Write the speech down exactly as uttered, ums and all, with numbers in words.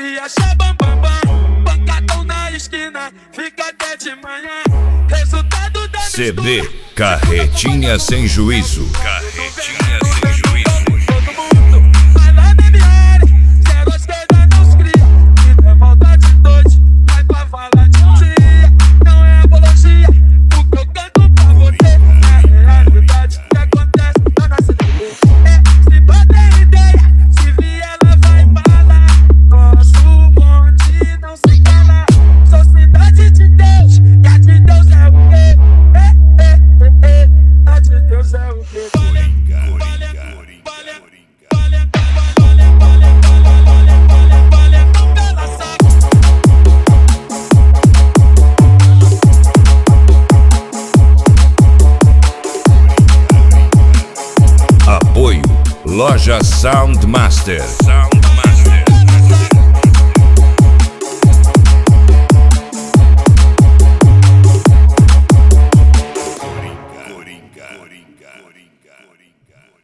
se acha bam bam bam, pancadão na esquina, fica até de manhã. Resultado da C D Carretinha Sem Juízo. Carretinha Sem Juízo. Apoio Loja Soundmaster.